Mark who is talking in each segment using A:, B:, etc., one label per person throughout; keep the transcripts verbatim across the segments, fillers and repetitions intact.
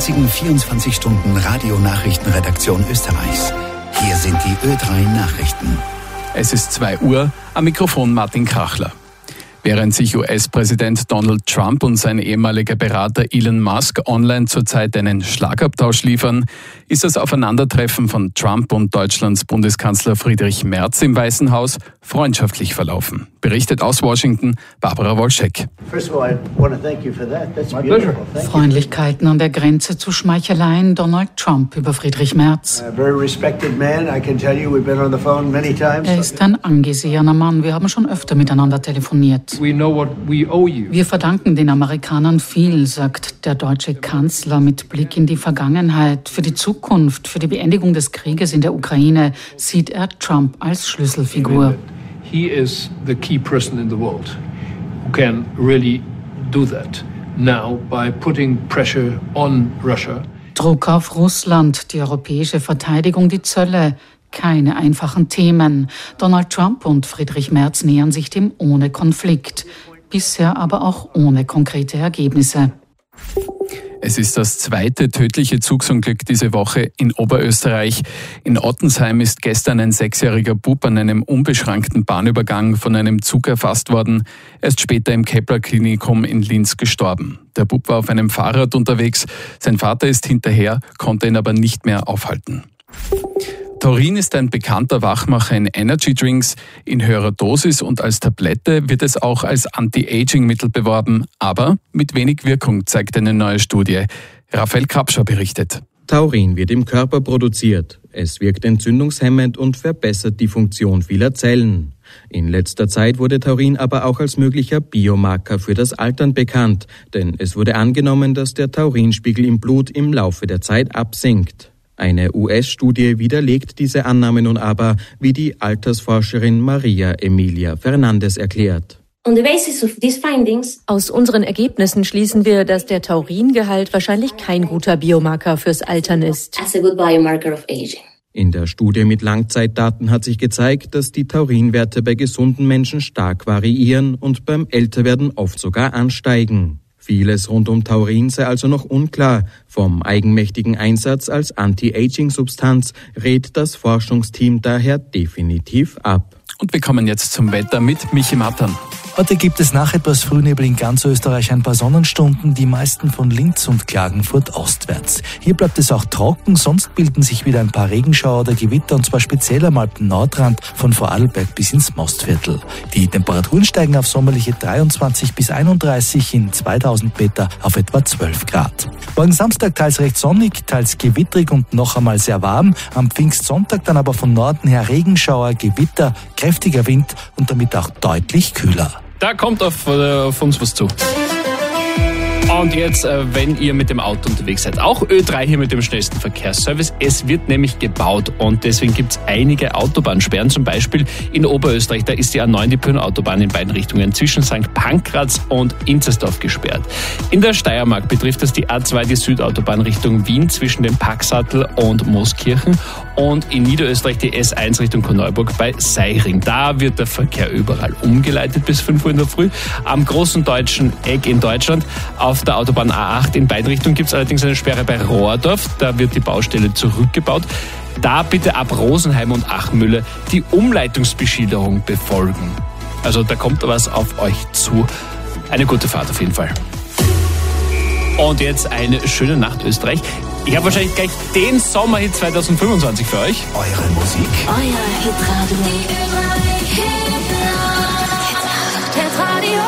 A: einzigen vierundzwanzig Stunden Radionachrichtenredaktion Österreichs. Hier sind die Ö drei Nachrichten.
B: Es ist zwei Uhr, am Mikrofon Martin Krachler. Während sich U S-Präsident Donald Trump und sein ehemaliger Berater Elon Musk online zurzeit einen Schlagabtausch liefern, ist das Aufeinandertreffen von Trump und Deutschlands Bundeskanzler Friedrich Merz im Weißen Haus freundschaftlich verlaufen. Berichtet aus Washington Barbara Wolschek.
C: Freundlichkeiten an der Grenze zu Schmeicheleien Donald Trump über Friedrich Merz. Er ist ein angesehener Mann. Wir haben schon öfter miteinander telefoniert. Wir verdanken den Amerikanern viel, sagt der deutsche Kanzler mit Blick in die Vergangenheit. Für die Zukunft, für die Beendigung des Krieges in der Ukraine sieht er Trump als Schlüsselfigur.
D: He is the key person in the world who can really do that now by putting pressure on Russia.
C: Druck auf Russland, die europäische Verteidigung, die Zölle. Keine einfachen Themen. Donald Trump und Friedrich Merz nähern sich dem ohne Konflikt. Bisher aber auch ohne konkrete Ergebnisse.
B: Es ist das zweite tödliche Zugsunglück diese Woche in Oberösterreich. In Ottensheim ist gestern ein sechsjähriger Bub an einem unbeschrankten Bahnübergang von einem Zug erfasst worden. Er ist später im Kepler-Klinikum in Linz gestorben. Der Bub war auf einem Fahrrad unterwegs. Sein Vater ist hinterher, konnte ihn aber nicht mehr aufhalten. Taurin ist ein bekannter Wachmacher in Energy-Drinks. In höherer Dosis und als Tablette wird es auch als Anti-Aging-Mittel beworben, aber mit wenig Wirkung, zeigt eine neue Studie. Raphael Krapscher berichtet.
E: Taurin wird im Körper produziert. Es wirkt entzündungshemmend und verbessert die Funktion vieler Zellen. In letzter Zeit wurde Taurin aber auch als möglicher Biomarker für das Altern bekannt, denn es wurde angenommen, dass der Taurinspiegel im Blut im Laufe der Zeit absinkt. Eine U S-Studie widerlegt diese Annahme nun aber, wie die Altersforscherin Maria Emilia Fernandez erklärt.
F: Aus unseren Ergebnissen schließen wir, dass der Tauringehalt wahrscheinlich kein guter Biomarker fürs Altern ist.
E: In der Studie mit Langzeitdaten hat sich gezeigt, dass die Taurinwerte bei gesunden Menschen stark variieren und beim Älterwerden oft sogar ansteigen. Vieles rund um Taurin sei also noch unklar. Vom eigenmächtigen Einsatz als Anti-Aging-Substanz rät das Forschungsteam daher definitiv ab.
B: Und wir kommen jetzt zum Wetter mit Michi Mattern.
G: Heute gibt es nach etwas Frühnebel in ganz Österreich ein paar Sonnenstunden, die meisten von Linz und Klagenfurt ostwärts. Hier bleibt es auch trocken, sonst bilden sich wieder ein paar Regenschauer oder Gewitter, und zwar speziell am Alpen-Nordrand von Vorarlberg bis ins Mostviertel. Die Temperaturen steigen auf sommerliche dreiundzwanzig bis einunddreißig, in zweitausend Meter auf etwa zwölf Grad. Morgen Samstag teils recht sonnig, teils gewittrig und noch einmal sehr warm. Am Pfingstsonntag dann aber von Norden her Regenschauer, Gewitter, kräftiger Wind und damit auch deutlich kühler.
B: Da kommt auf, äh, auf uns was zu. Und jetzt, äh, wenn ihr mit dem Auto unterwegs seid, auch Ö drei hier mit dem schnellsten Verkehrsservice. Es wird nämlich gebaut und deswegen gibt es einige Autobahnsperren. Zum Beispiel in Oberösterreich, da ist die A neun, die Pyreneeautobahn in beiden Richtungen zwischen Sankt Pankraz und Inzersdorf gesperrt. In der Steiermark betrifft das die A zwei, die Südautobahn Richtung Wien zwischen dem Packsattel und Mooskirchen. Und in Niederösterreich die S eins Richtung Korneuburg bei Seiring. Da wird der Verkehr überall umgeleitet bis fünf Uhr in der Früh. Am großen deutschen Eck in Deutschland auf der Autobahn A acht in beiden Richtungen gibt es allerdings eine Sperre bei Rohrdorf. Da wird die Baustelle zurückgebaut. Da bitte ab Rosenheim und Achmühle die Umleitungsbeschilderung befolgen. Also da kommt was auf euch zu. Eine gute Fahrt auf jeden Fall. Und jetzt eine schöne Nacht, Österreich. Ich habe wahrscheinlich gleich den Sommerhit zwanzig fünfundzwanzig für euch.
A: Eure Musik.
H: Euer Hitradio. Hitradio.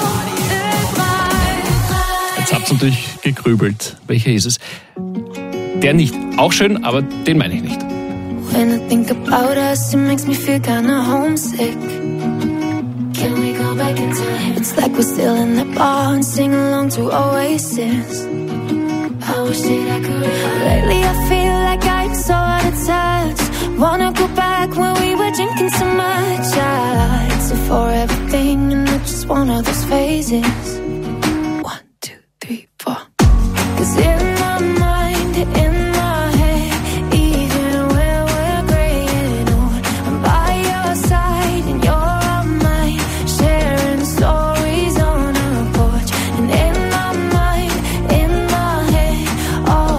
B: Jetzt habt ihr natürlich gegrübelt. Welcher ist es? Der nicht. Auch schön, aber den meine ich nicht.
H: When I think about us, it makes me feel kinda homesick. Can we go back in time? It's like we're still in the bar and sing along to Oasis. I wish that I could. Lately I feel like I'm so out of touch. Wanna go back when we were drinking so much. I it's for everything and not just one of those phases. One, two, three, four. 'Cause in my mind, in my head, even when we're graying old, I'm by your side and you're on mine, sharing stories on our porch. And in my mind, in my head, all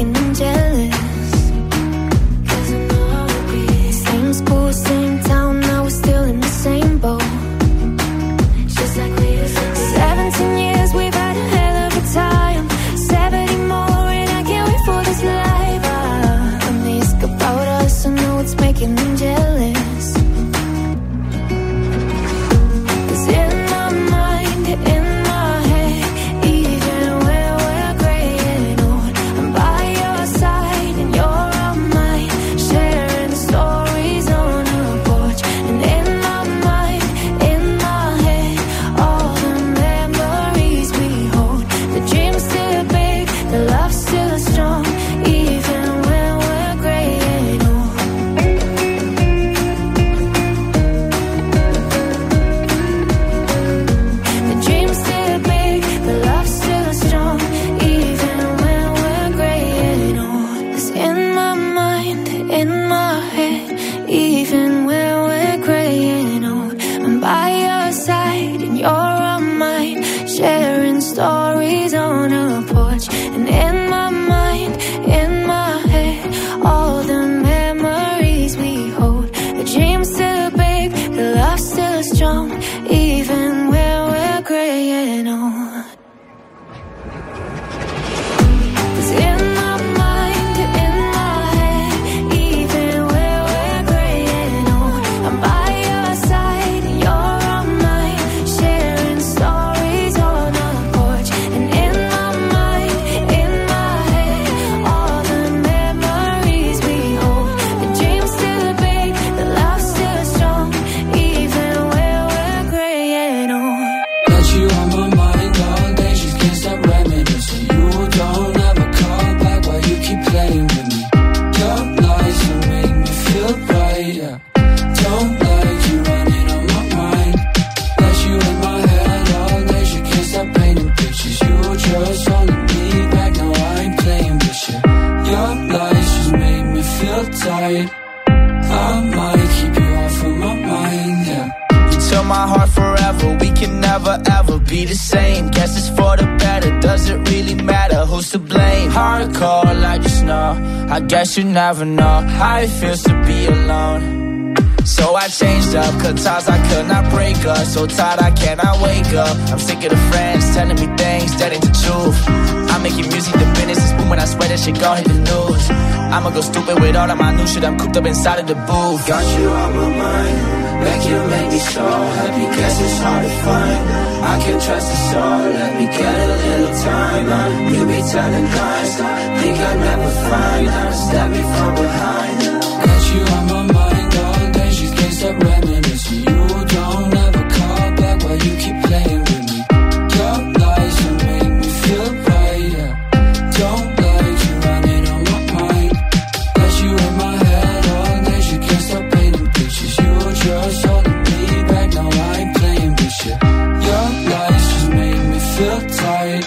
H: making them jealous. Cause I know how it be. Same school, same town, now we're still in the same boat. Just like we used to be. Seventeen years, we've had a hell of a time. Seventy more, and I can't wait for this life. Ah, and they ask about us, I know it's making them jealous.
I: I guess you never know how it feels to be alone. So I changed up, cause times I could not break up. So tired I cannot wake up. I'm sick of the friends telling me things that ain't the truth. I'm making music, the business is booming. I swear that shit gon' hit the news. I'ma go stupid with all of my new shit. I'm cooped up inside of the booth.
J: Got you on my mind, make you make me so happy. Guess it's hard to find. I can trust a soul, let me get a little time. You be telling lies, think I'll never find. I'll stab me from behind.
I: Got you on my mind all day, she can't stop reminiscing. You don't ever call back while you keep playing with me. Your lies will make me feel right, yeah. Don't like you running on my mind. Got you in my head all day, she can't stop painting pictures. You just holding me back, now I ain't playing with shit. Your lies just make me feel tight.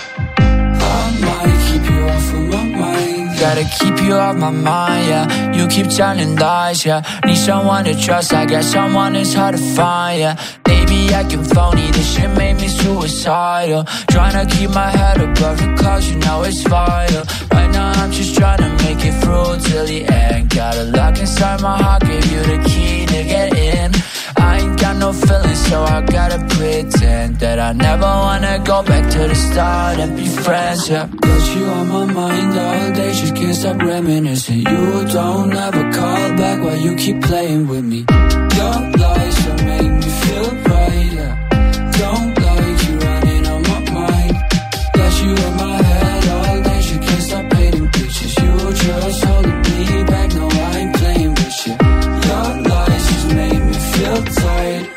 I: I might keep you off of my mind. Gotta keep you off my mind, yeah. You keep telling lies, yeah. Need someone to trust, I guess someone is hard to find, yeah. Baby, acting phony, this shit made me suicidal. Tryna keep my head above the clouds, you know it's vital. Right now I'm just tryna make it through till the end. Got a lock inside my heart, gave you the key to get in. I ain't got no feelings, so I gotta pretend that I never wanna go back to the start and be friends, yeah. Got you on my mind all day, just can't stop reminiscing. You don't ever call back while you keep playing with me. Your lies will make me feel right, yeah. Don't like you running on my mind. Got you in my head all day, just can't stop painting pictures. You just holding me back, no I ain't playing with shit. Your lies just make me feel tight.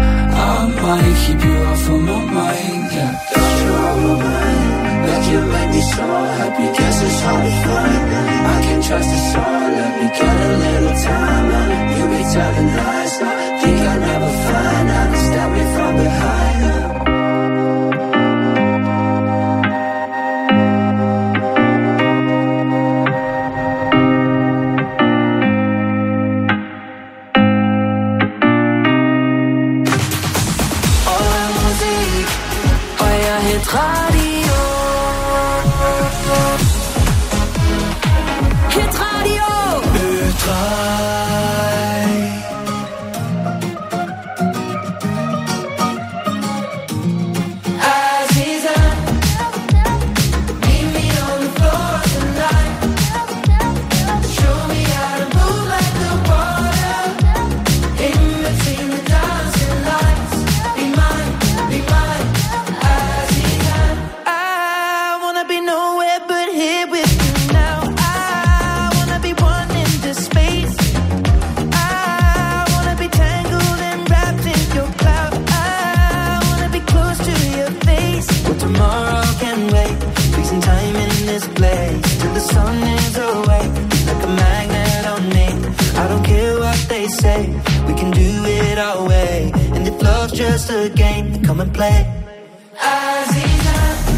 I: I might keep you off of my mind, yeah.
J: Got you on my mind, make you make me so happy. Guess it's hard to find. I can trust a soul, let me get a little time. You be telling lies, think I'll never find out. Stab me from behind.
H: Radio.
J: Just a game, come and play. Aziza,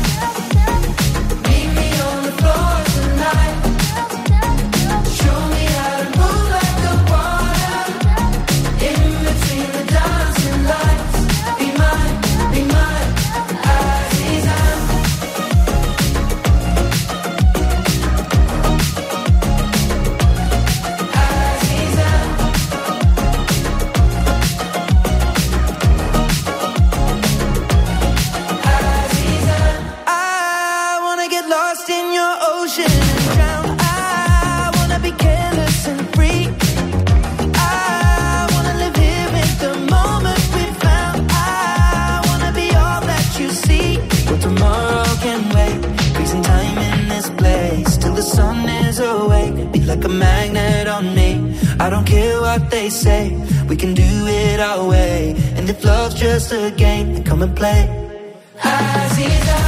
J: meet me on the floor tonight. Show me how to move like the water. In between the dancing lights. Be mine, be mine, Aziza. Aziza. Like a magnet on me. I don't care what they say, we can do it our way. And if love's just a game, then come and play. Aziza,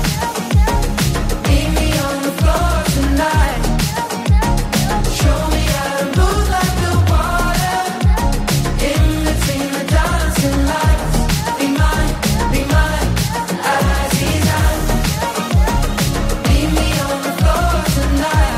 J: meet me on the floor tonight. Show me how to move like the water. In between the dancing lights. Be mine, be mine, Aziza. Meet me on the floor tonight.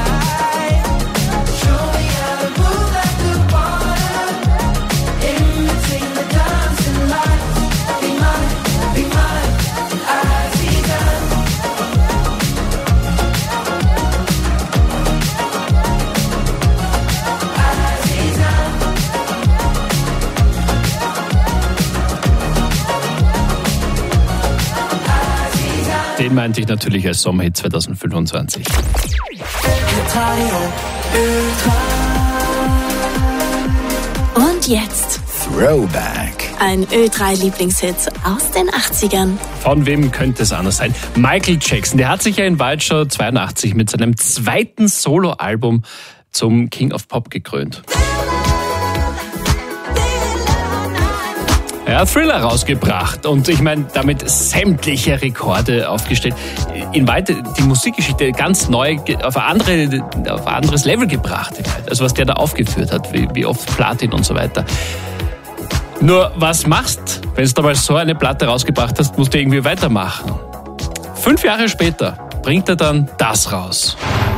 B: Den meinte ich natürlich als Sommerhit zwanzig fünfundzwanzig.
K: Und jetzt
A: Throwback.
K: Ein Ö drei Lieblingshit aus den achtzigern.
B: Von wem könnte es anders sein? Michael Jackson, der hat sich ja in Wald schon zweiundachtzig mit seinem zweiten Soloalbum zum King of Pop gekrönt. Er hat Thriller rausgebracht und ich meine, damit sämtliche Rekorde aufgestellt. In Wald die Musikgeschichte ganz neu auf ein, andere, auf ein anderes Level gebracht. Also was der da aufgeführt hat, wie, wie oft Platin und so weiter. Nur was machst, wenn du damals so eine Platte rausgebracht hast, musst du irgendwie weitermachen. Fünf Jahre später bringt er dann das raus.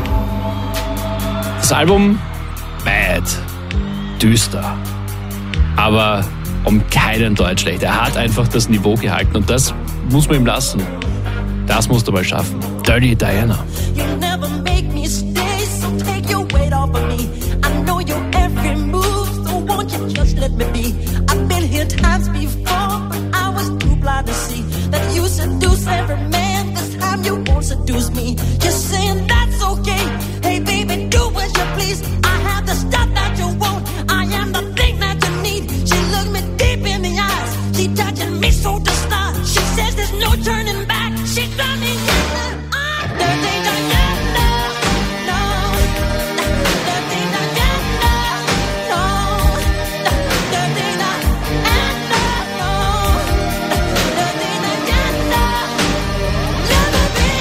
B: Das Album bad, düster, aber um keinen Deut schlecht. Er hat einfach das Niveau gehalten und das muss man ihm lassen. Das musst du mal schaffen. Dirty Diana.
L: You never make me stay, so take your weight off of me. I know your every move, so won't you just let me be? I've been here times before, but I was too blind to see that you seduce every man. This time you won't seduce me. Just saying that's okay. Hey baby, do as you please. I have the stuff that you want. I am the thing that you need. She looked me deep in the eyes. She touching me so to start. She says there's no turning back. She got me yelling. I'm dirty Diana. No. Dirty Diana. No. Dirty Diana. No. Dirty Diana. Let me be.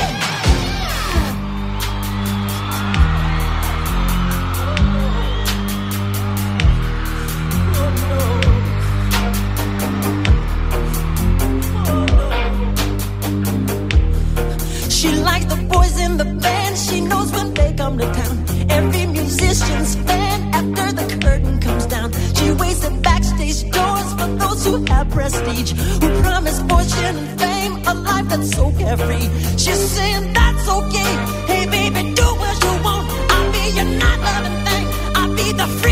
L: She likes the boys in the band. She knows when they come to town. Every musician's fan after the curtain comes down. She waits at backstage doors for those who have prestige, who promise fortune and fame, a life that's so carefree. She's saying that's okay. Hey baby, do what you want. I'll be your not loving thing. I'll be the free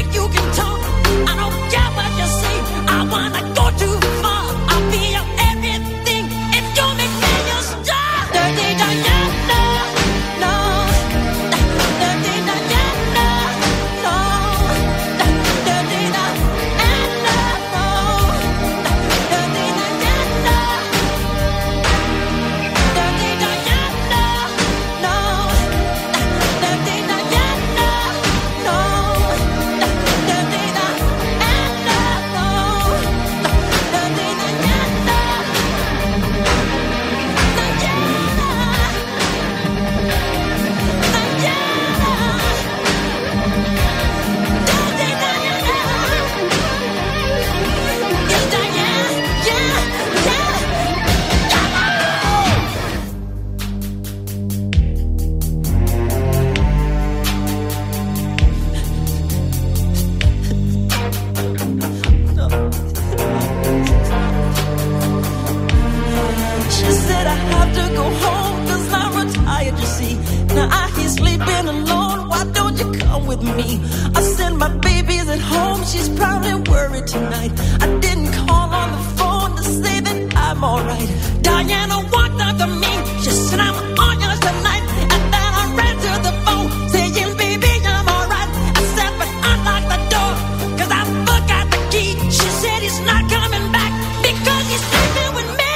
L: come with me. I said my baby's at home, she's probably worried tonight. I didn't call on the phone to say that I'm alright. Diana walked up to me, she said I'm on yours tonight. And then I ran to the phone, saying baby I'm alright. I said but unlock the door, cause I forgot the key. She said he's not coming back, because he's sleeping with me.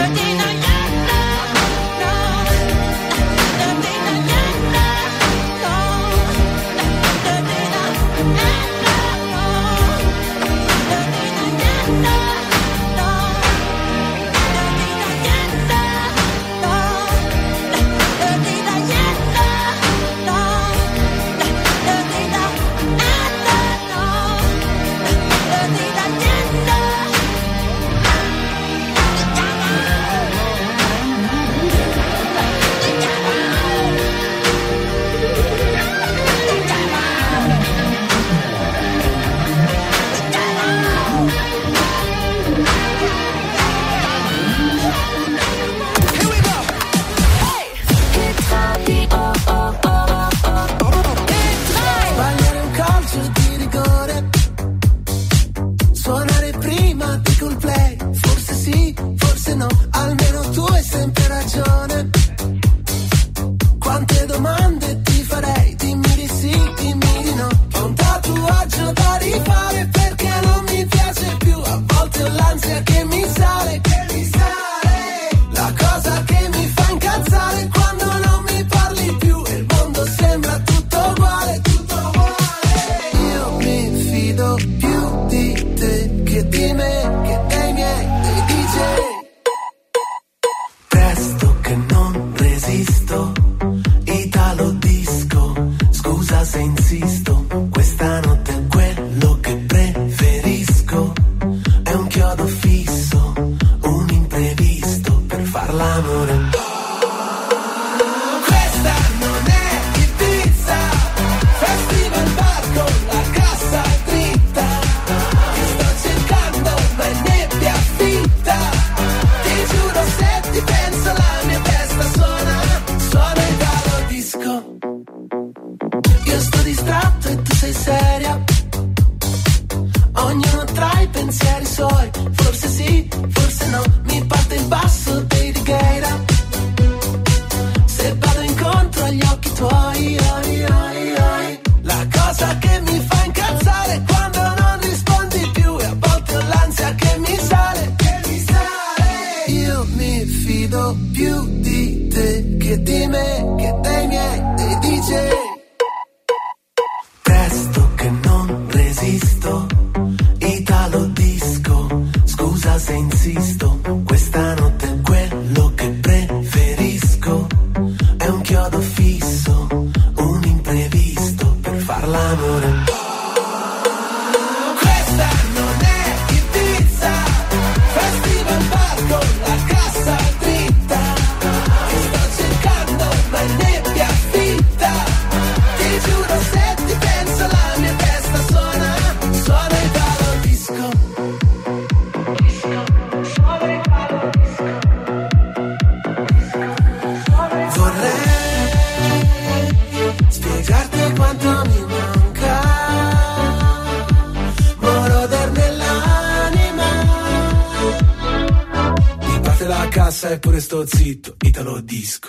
M: E pure sto zitto, Italo disco.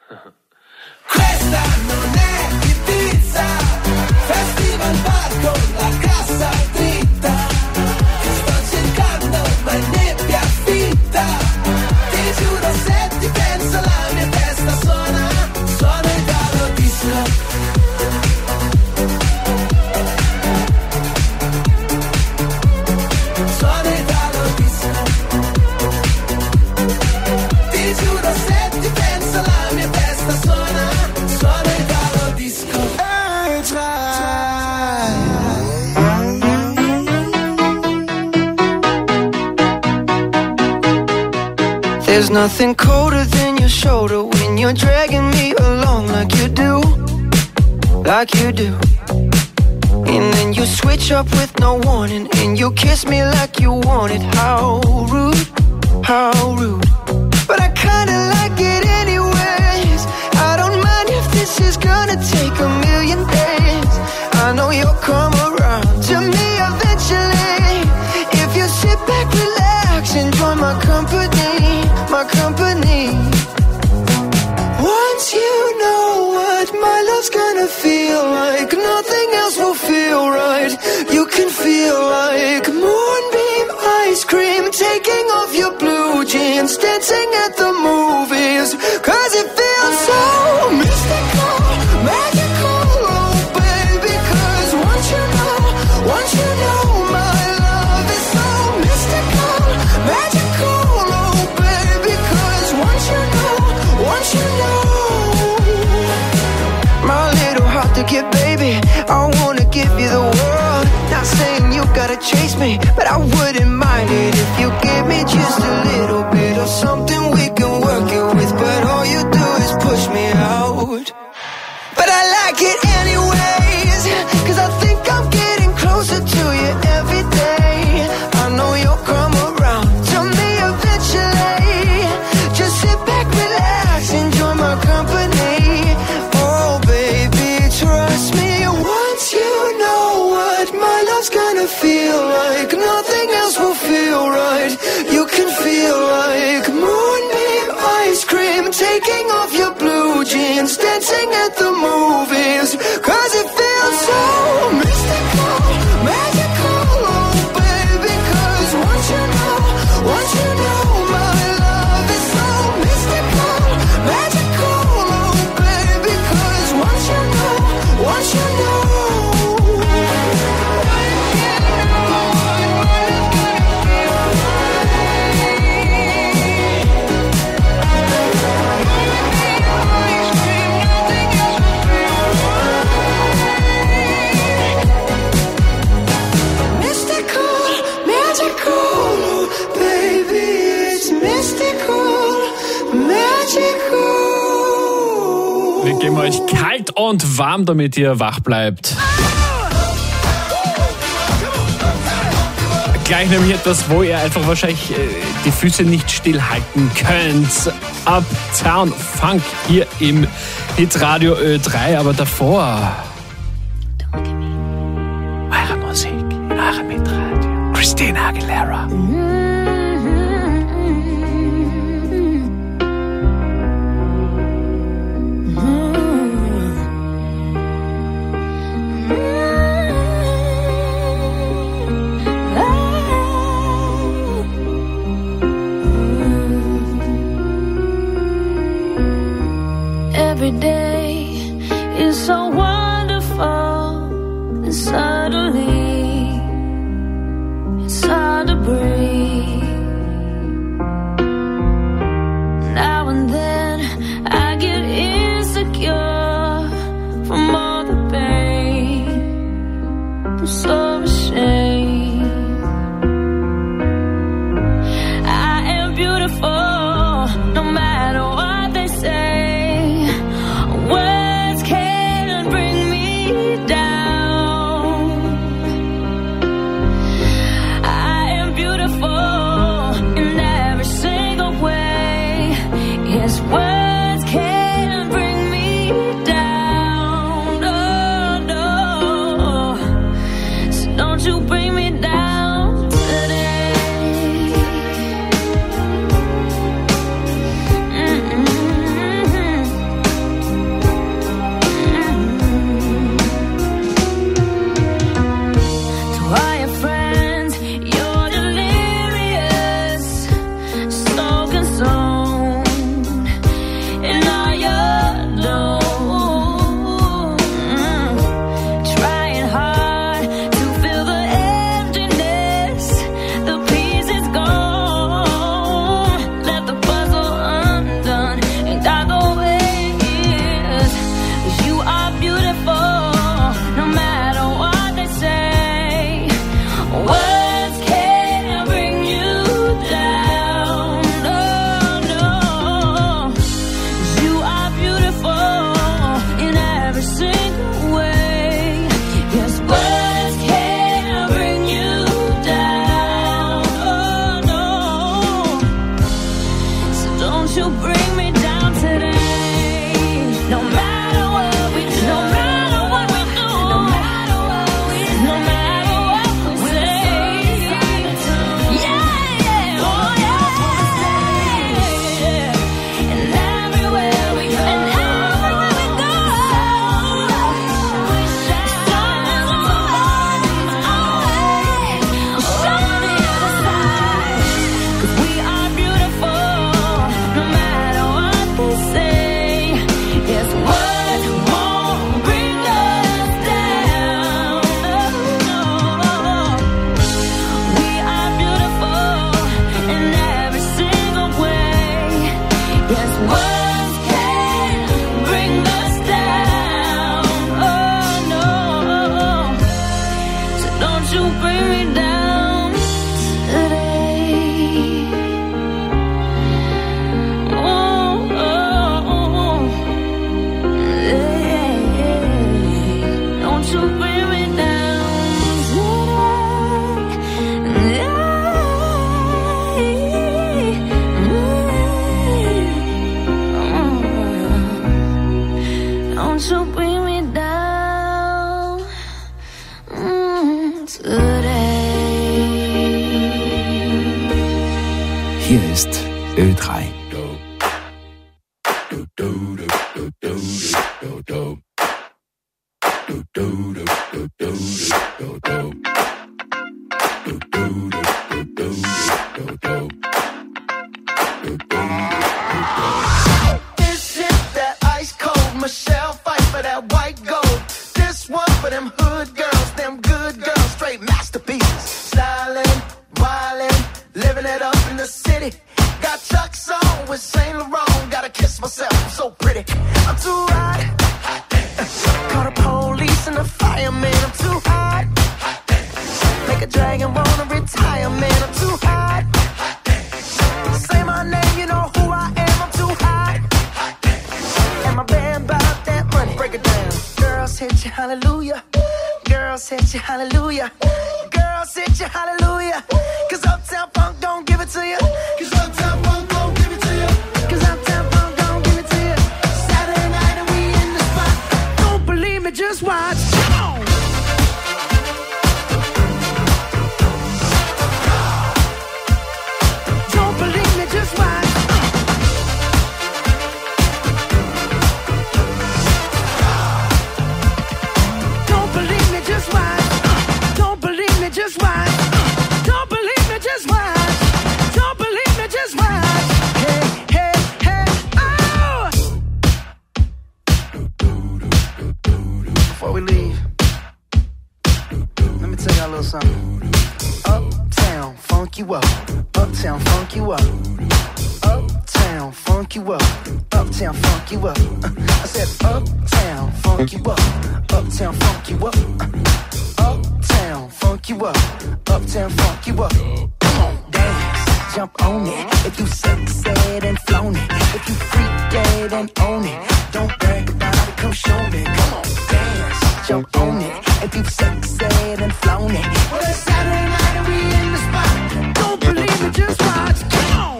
M: Questa non è Ibiza, festival bar con la cassa dritta. Ti sto cercando ma è nebbia fitta. Ti giuro se ti penso la mia testa suona, suona Italo disco.
N: There's nothing colder than your shoulder when you're dragging me along like you do, like you do. And then you switch up with no warning and you kiss me like you want it. How rude, how rude. But I kinda like it anyways. I don't mind if this is gonna take a million days. I know you'll come around to me eventually. If you sit back, relax, enjoy my company, my company. Once you know what my love's gonna feel like, nothing else will feel right. You can feel like moonbeam ice cream, taking off your blue jeans, dancing at the movies, cause it feels so mystical, magical, oh baby. Cause once you know, once you know my love is so mystical, magical, oh baby. Cause once you know, once you know, my little heart to get, baby, I wanna give you the world. Not saying you gotta chase me, but I wouldn't mind it if you give me just a little bit of something we can work it with. But all you do is push me out. But I like it anyways, cause I think I'm getting closer to you every day. I know you'll come around to me eventually. Just sit back, relax, enjoy my company. Oh baby, trust me. Once you know what my love's gonna feel like, nothing else will feel right. You can feel like moonbeam ice cream, taking off your blue jeans, dancing at the movies, cause it feels so mystical, magical, oh baby. Cause once you know, once you know my love is so mystical, magical, oh baby. Cause once you know, once you know.
B: Wir geben euch kalt und warm, damit ihr wach bleibt. Gleich nämlich etwas, wo ihr einfach wahrscheinlich äh, die Füße nicht stillhalten könnt. Uptown Funk hier im Hitradio Ö drei, aber davor eure Musik in eurem Hitradio. Christina Aguilera.
H: Every day is so wonderful, and suddenly it's hard to breathe. Now and then I get insecure from all the pain. I'm so ashamed. I am beautiful, no matter what they say. Words can't bring me down. I am beautiful in every single way. Yes, words can't bring me down. No, no.
A: Hier ist Ö drei.
M: This is that ice cold Michelle fight for that white gold. This one for them hood girls, them good girls, straight masterpieces. Styling, wildin', living it up in the city. Got Chuck's on with Saint Laurent. Gotta kiss myself, I'm so pretty. I'm too hot. Call the police and the fireman. I'm too hot. Make a dragon wanna retire, man. I'm too hot. Say my name, you know who I am. I'm too hot. And my band bought that money. Break it down. Girls hit you, hallelujah. Girls hit you, hallelujah. Girls hit you, hallelujah. Cause Uptown Funk don't give it to you. Cause Uptown Funk don't give it to you. Cause Uptown Funk don't give it to you. Saturday night and we in the spot. Don't believe me, just watch. Come on. Don't believe me, just watch. Don't believe me, just watch. Don't believe me, just watch. Don't believe me, just watch. Don't believe me, just watch. Hey, hey, hey, oh! Before we leave, let me tell y'all a little something. Uptown, funk you up. Uptown, funk you up. Uptown, funk you up. Uptown, funk you up. Uh, I said uptown, funk you up. Uptown, funk you up. Uh, uptown, funk you up. Uptown, funk you up. Come on, dance, jump on it. If you sexed and flown it. If you freak dead and own it. Don't brag about it, come show me. Come on, dance, jump on it. If you sexed and flown it. Well, it's Saturday night and we in the spot. Don't believe me, just watch. Come on.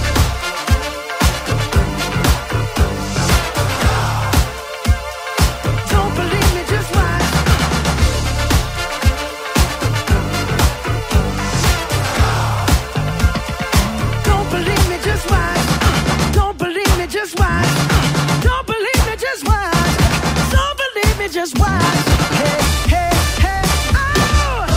M: Don't believe me, just watch. Don't believe me, just watch. Don't believe me, just watch. Don't believe me, just watch. Don't believe me, just watch. Hey, hey, hey, oh!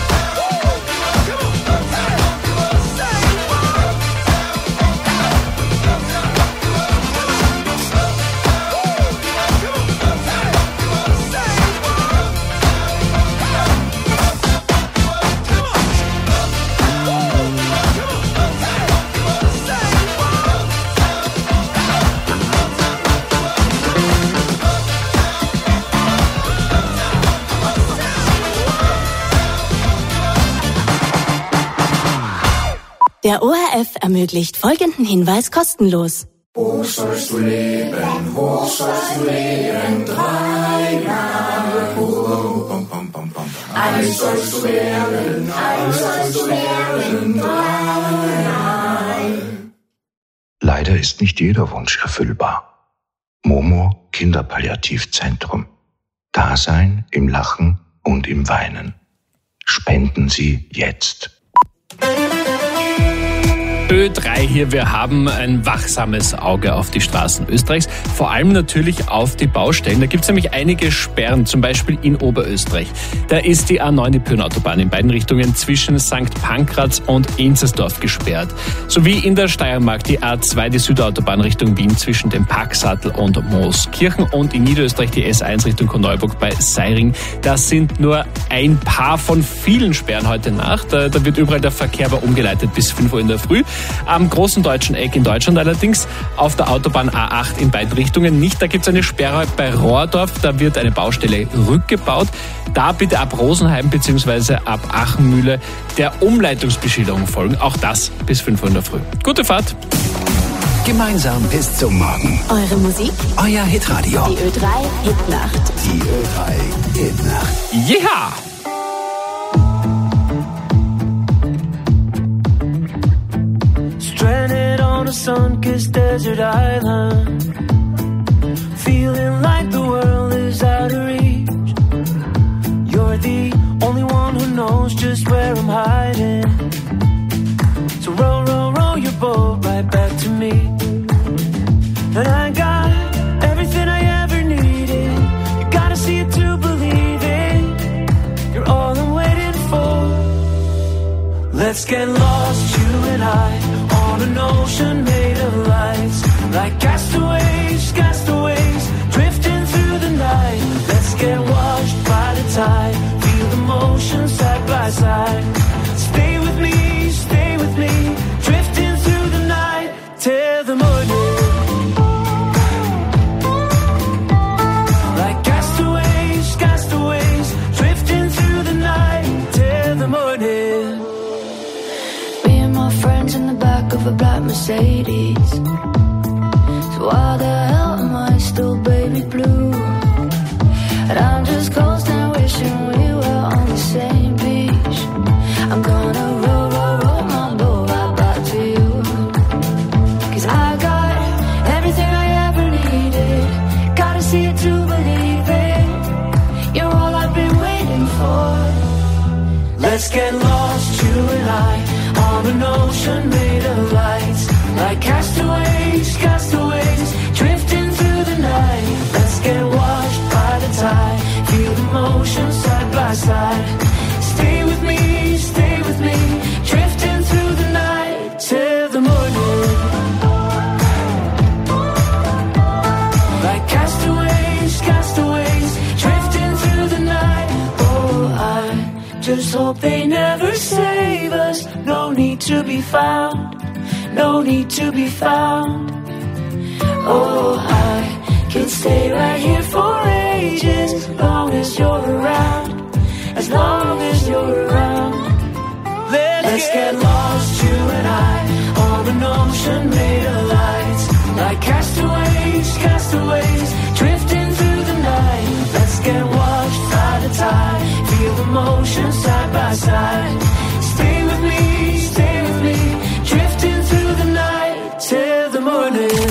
K: Der O R F ermöglicht folgenden Hinweis kostenlos.
J: Hoch sollst du leben, hoch sollst du leben, drei Jahre hoch. Eins sollst du werden, eins sollst du werden, drei Jahre.
A: Leider ist nicht jeder Wunsch erfüllbar. Momo Kinderpalliativzentrum. Dasein im Lachen und im Weinen. Spenden Sie jetzt.
B: Ö drei hier, wir haben ein wachsames Auge auf die Straßen Österreichs, vor allem natürlich auf die Baustellen. Da gibt es nämlich einige Sperren, zum Beispiel in Oberösterreich. Da ist die A neun, die Pyrenautobahn, in beiden Richtungen zwischen Sankt Pankraz und Inzersdorf gesperrt. Sowie in der Steiermark die A zwei, die Südautobahn Richtung Wien zwischen dem Packsattel und Mooskirchen, und in Niederösterreich die S eins Richtung Korneuburg bei Seiring. Das sind nur ein paar von vielen Sperren heute Nacht. Da, da wird überall der Verkehr aber umgeleitet bis fünf Uhr in der Früh. Am großen deutschen Eck in Deutschland allerdings auf der Autobahn A acht in beiden Richtungen nicht. Da gibt es eine Sperre bei Rohrdorf, da wird eine Baustelle rückgebaut. Da bitte ab Rosenheim bzw. ab Achenmühle der Umleitungsbeschilderung folgen. Auch das bis fünf Uhr in der Früh. Gute Fahrt!
A: Gemeinsam bis zum Morgen.
K: Eure Musik,
A: Euer Hitradio.
K: die Ö drei Hitnacht.
A: Die Ö drei Hitnacht.
B: Ja!
O: Stranded on a sun-kissed desert island, feeling like the world is out of reach. You're the only one who knows just where I'm hiding. So row, row, row your boat right back to me. And I got everything I ever needed. You gotta see it to believe it. You're all I'm waiting for. Let's get lost, you and I, on an ocean made of lights. Like castaways, castaways, drifting through the night. Let's get washed by the tide. Feel the motion side by side. Stay with me, stay with me, drifting through the night till the morning. Like castaways, castaways, drifting through the night till the morning.
H: Me and my friends in the back of a black Mercedes. So why the hell am I still baby blue? And I'm just coasting, wishing we were on the same beach. I'm gonna roll, roll, roll my boat right back to you. Cause I got everything I ever needed. Gotta see it to believe it. You're all I've been waiting for.
O: Let's get lost, you and I, on an ocean made of lights. Like castaways, castaways, drifting through the night. Let's get washed by the tide. Feel the motion side by side. Stay with me, stay with me, drifting through the night till the morning. Like castaways, castaways, drifting through the night. Oh, I just hope they never save us. No need to be found. No need to be found. Oh, I can stay right here for ages, as long as you're around. As long as you're around. Let's, Let's get, get lost, you and I, on an ocean made of lights. Like castaways, castaways, drifting through the night. Let's get washed by the tide. Feel the motion side by side. Stay with me, stay with me, drifting through the night till the morning.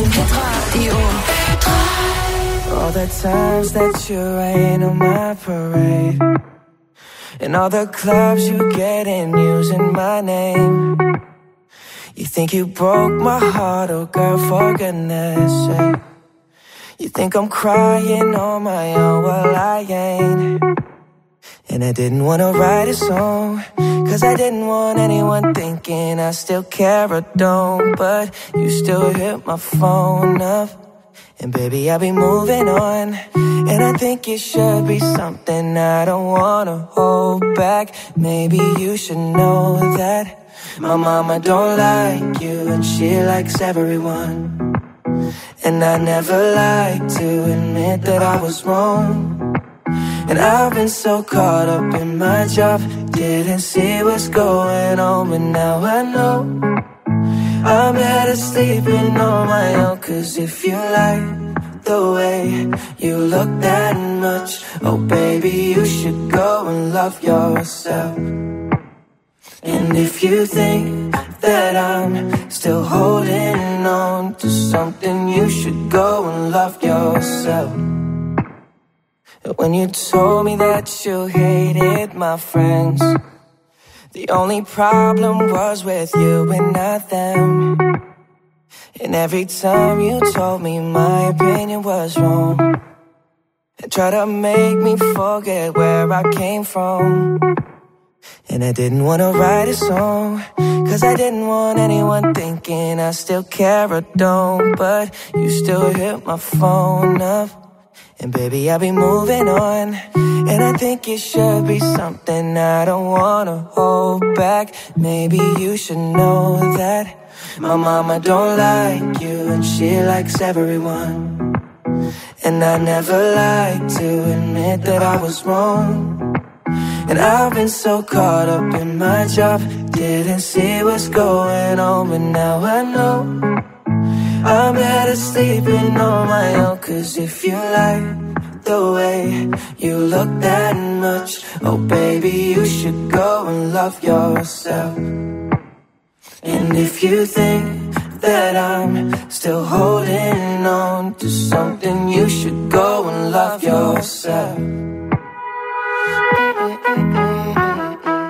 N: All the times that you rain on my parade, and all the clubs you get in using my name. You think you broke my heart, oh girl, for goodness sake. You think I'm crying on my own, well I ain't. And I didn't wanna write a song, cause I didn't want anyone thinking I still care or don't. But you still hit my phone up, and baby I'll be moving on. And I think it should be something I don't wanna hold back. Maybe you should know that my mama don't like you, and she likes everyone. And I never like to admit that I was wrong. And I've been so caught up in my job, didn't see what's going on. But now I know I'm better sleeping on my own. Cause if you like the way you look that much, oh baby, you should go and love yourself. And if you think that I'm still holding on to something, you should go and love yourself. When you told me that you hated my friends, the only problem was with you and not them. And every time you told me my opinion was wrong, and tried to make me forget where I came from. And I didn't want to write a song, cause I didn't want anyone thinking I still care or don't. But you still hit my phone up, and baby I'll be moving on. And I think it should be something I don't wanna hold back. Maybe you should know that my mama don't like you, and she likes everyone. And I never like to admit that I was wrong. And I've been so caught up in my job, didn't see what's going on. But now I know I'm better sleeping on my own. Cause if you like the way you look that much, oh baby, you should go and love yourself. And if you think that I'm still holding on to something, you should go and love yourself.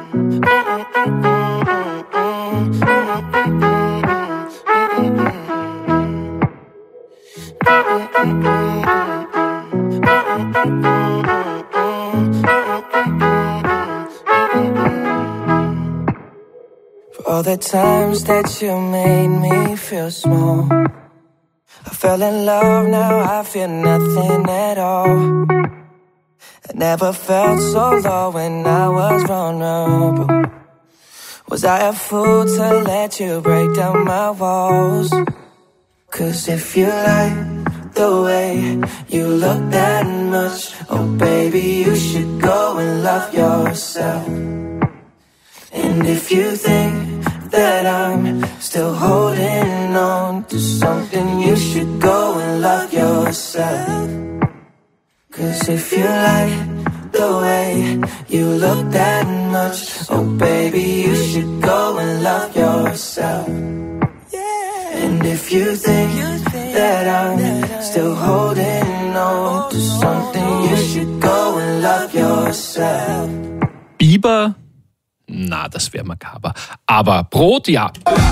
N: For all the times that you made me feel small, I fell in love, now I feel nothing at all. I never felt so low when I was vulnerable. Was I a fool to let you break down my walls? Cause if you like the way you look that much, oh baby, you should go and love yourself. And if you think that I'm still holding on to something, you should go and love yourself. Cause if you like the way you look that much, oh baby, you should go and love yourself. And if you think that I'm still holding on to something, you should go and love yourself.
B: Bieber? Na, das wäre makaber. Aber Brot, ja.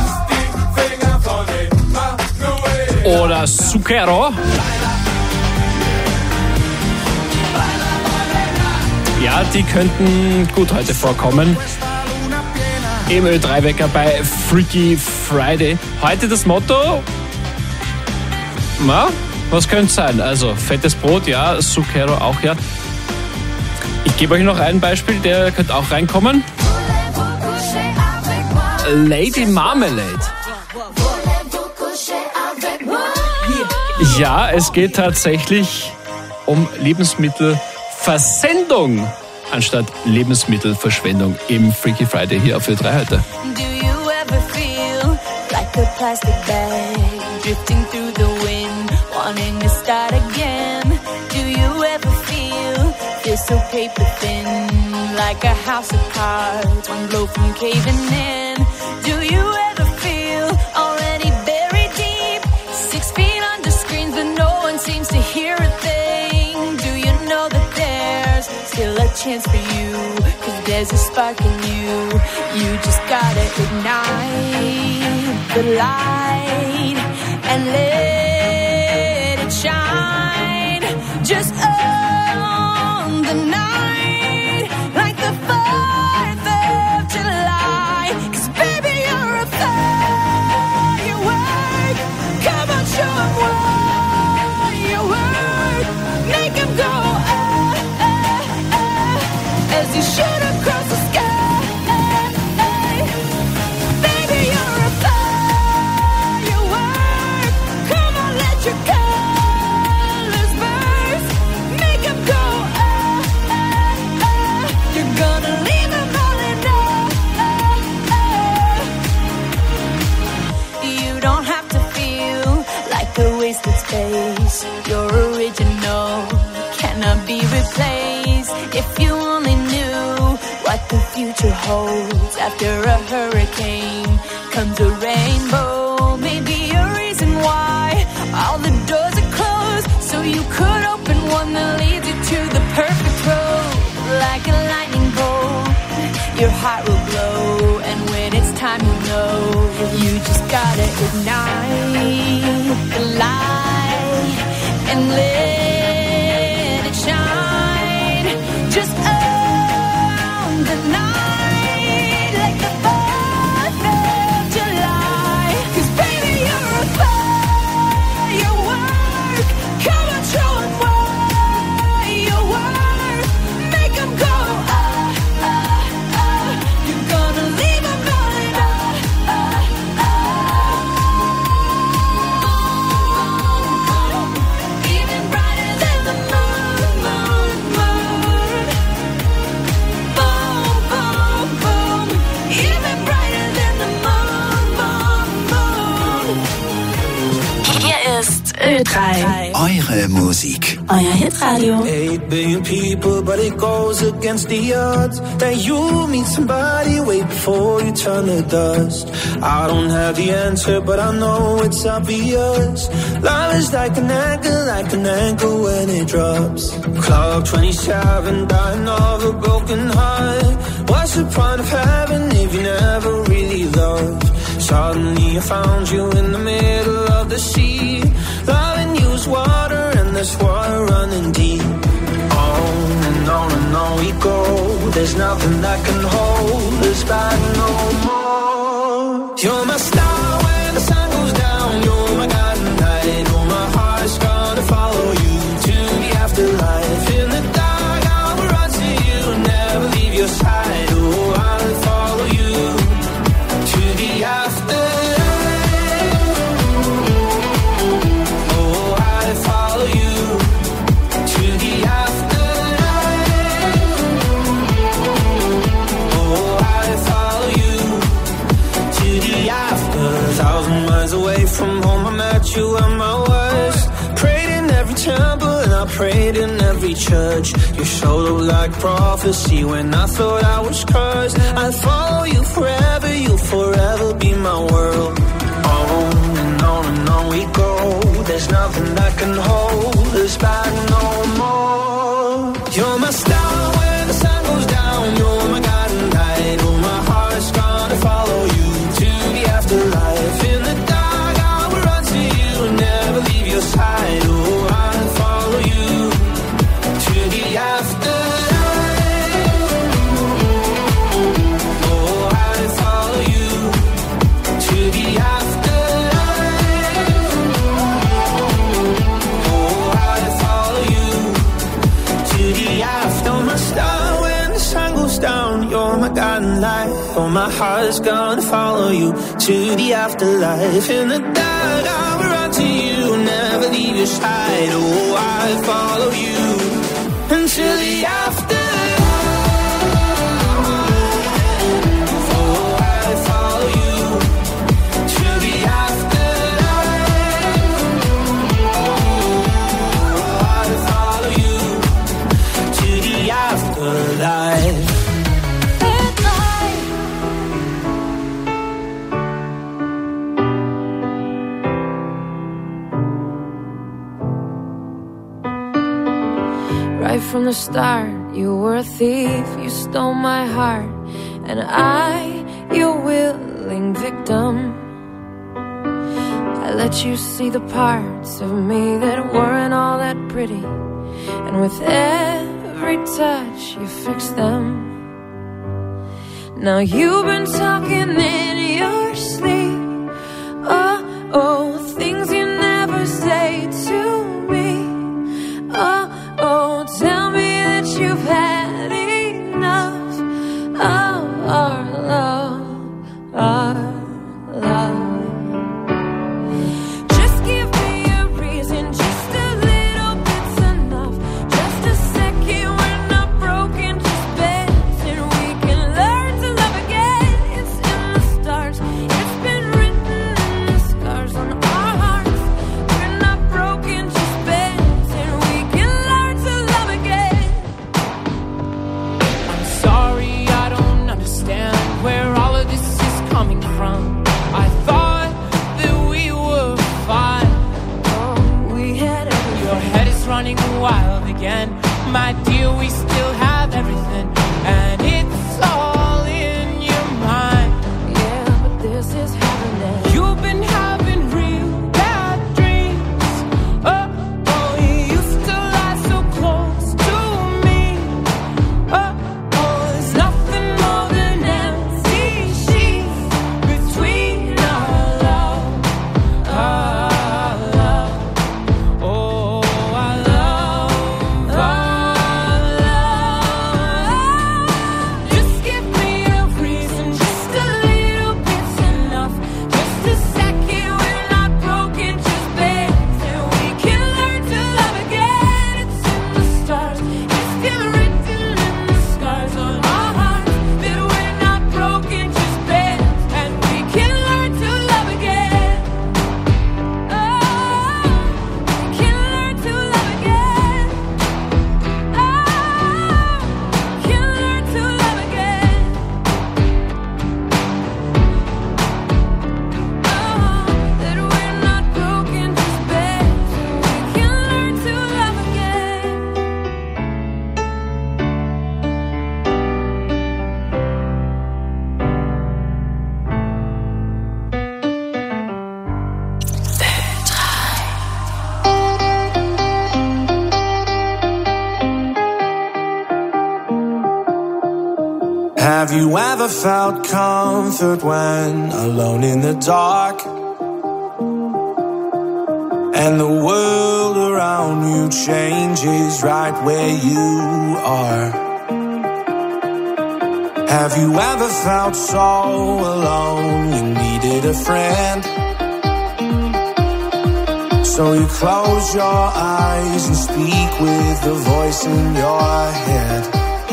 B: Oder Zucchero. Ja, die könnten gut heute vorkommen. Im Ö drei Wecker bei Freaky Friday. Heute das Motto, na, was könnte es sein? Also fettes Brot, ja, Zucchero auch, ja. Ich gebe euch noch ein Beispiel, der könnte auch reinkommen. Lady Marmalade. Ja, es geht tatsächlich um Lebensmittelversendung anstatt Lebensmittelverschwendung im Freaky Friday hier auf Ö drei heute.
O: Do you ever feel like a plastic bag drifting through the wind, wanting to start again? Do you ever feel feel so paper thin, like a house of cards, one blow from caving in? Do you ever feel already buried deep, six feet under screens but no one seems to hear a thing? Do you know that there's still a chance for you, cause there's a spark in you, you just gotta ignite the light and let it shine, just on the night, like the fourth of July, cause baby you're a firework, come on show 'em what you work, make 'em go ah, ah, ah, as you shoot across the sky. Baby, you're a firework. Come on, let your colors burst. Make 'em go ah, ah, ah. You're gonna leave 'em all in awe. You don't have to feel like a wasted space. You're original, cannot be replaced. If you only knew what the future holds, after a hurricane comes a rainbow. Maybe a reason why all the doors are closed, so you could open one that leads you to the perfect road. Like a lightning bolt, your heart will glow, and when it's time you know, you just gotta ignite the light and let it shine, just on the night, like the fourth of July, cause baby you're a firework, come on show 'em what you work, make 'em go ah, ah, ah, you're gonna leave 'em all in awe, ah, ah. Even brighter than the moon, moon, moon. Boom, boom, boom. Even brighter than the moon, moon, moon.
K: Hier ist Ö drei.
A: Eure Musik.
K: Euer Hitradio.
M: Eight billion people, but it goes against the odds that you meet somebody way before you turn to dust. I don't have the answer, but I know it's obvious. Love is like an anchor, like an anchor when it drops. Clock twenty-seven, dying of a broken heart. What's the point of having if you never really loved? Suddenly I found you in the middle of the sea. Loving you is water, and there's water running deep. Oh,
N: and on and on we go. There's nothing that can hold us back no more. You're my star when the sun goes down. You're my guiding light. Oh, my heart's gonna follow you to the afterlife. In the dark, I will run to you, never leave your side. Oh, I'll follow you to the afterlife. Oh, I'll follow you to the afterlife. Oh, I'll follow you to the after. A thousand miles away from home, I met you at my worst. Prayed in every temple and I prayed in every church. You showed up like prophecy when I thought I was cursed. I'll follow you forever, you'll forever be my world. On and on and on we go. There's nothing that can hold us back no more. You're my star when the sun goes down. You're my guiding light. Oh, my heart's gonna follow you to the afterlife. In the dark, I will run to you and never leave your side. Oh, I'll follow you to the afterlife. Oh, I'll follow you to the afterlife. Oh, I'll follow you to the after. My star when the sun goes down. You're my guiding light. Oh, my heart's gonna follow you to the afterlife. In the dark, I will run to you, never leave your side. Oh, I'll follow you until the afterlife. Oh, I'll follow you to the afterlife. Oh, I'll follow you to the afterlife.
P: Right from the start, you were a thief, you stole my heart, and I, your willing victim. I let you see the parts of me that weren't all that pretty, and with every touch you fixed them. Now you've been talking in your sleep, oh, oh, things you never say to me, oh, oh, tell me that you've had enough of our love, our love. Just give me a reason, just a little bit's enough. Just a second, we're not broken, just bends, and we can learn to love again. It's in the stars, it's been
M: Have you ever felt comfort when alone in the dark? And the world around you changes right where you are. Have you ever felt so alone you needed a friend? So you close your eyes and speak with the voice in your head.